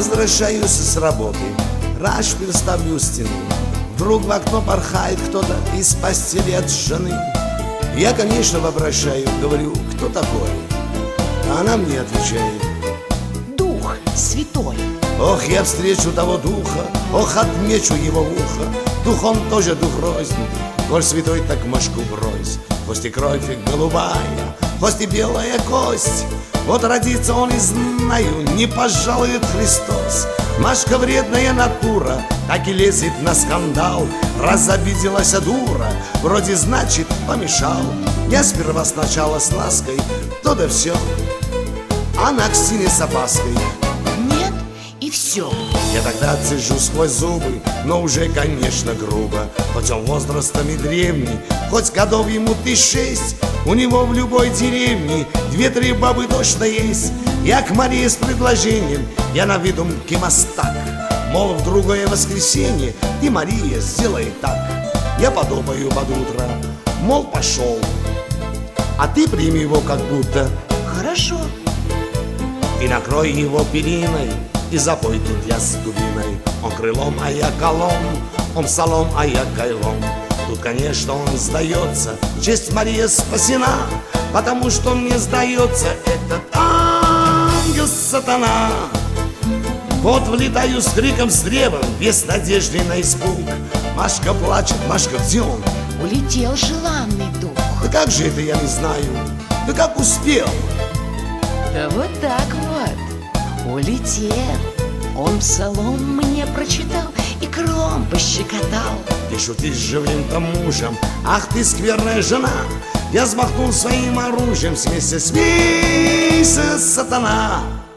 Возвращаюсь с работы, рашпиль ставлю стену. Вдруг в окно порхает кто-то из постели от жены. Я, конечно, вопрошаю, говорю, кто такой? А она мне отвечает: Дух святой. ох, я встречу того духа, ох, отмечу его в ухо. Дух он тоже дух рознь, коль святой, так мошку брось. Хоть и кровь и голубая, хоть и белая кость, вот родится он и знаю, не пожалует Христос. Машка вредная натура, так и лезет на скандал. Разобиделась дура, вроде значит помешал. Я сперва сначала с лаской, то да все, она к стене с опаской. Нет, и все. Я тогда цежу сквозь зубы, но уже, конечно, грубо. Хоть он возрастом и древний, хоть годов ему 1006, у него в любой деревне 2-3 бабы точно есть. Я к Марии с предложением, я на видумке мастак. Мол, в другое воскресенье ты, Мария, сделай так. Я подумаю под утро, мол, пошел, а ты прими его как будто. Хорошо. И накрой его периной, и запой тут я с дубиной. Он крылом, а я колом, он псалом, а я кайлом. Тут, конечно, он сдается, честь Мария спасена, потому что мне сдается этот ангел сатана. Вот влетаю с криком с древом, без надежды на испуг. Машка плачет, Машка, где он? Улетел желанный дух. Да как же это, я не знаю, да как успел? Да вот так вот, улетел. Он псалом мне прочитал и кром пощекотал. Ты шутишь живым-то мужем, ах ты скверная жена. Я взмахнул своим оружием, вместе смейся, сатана.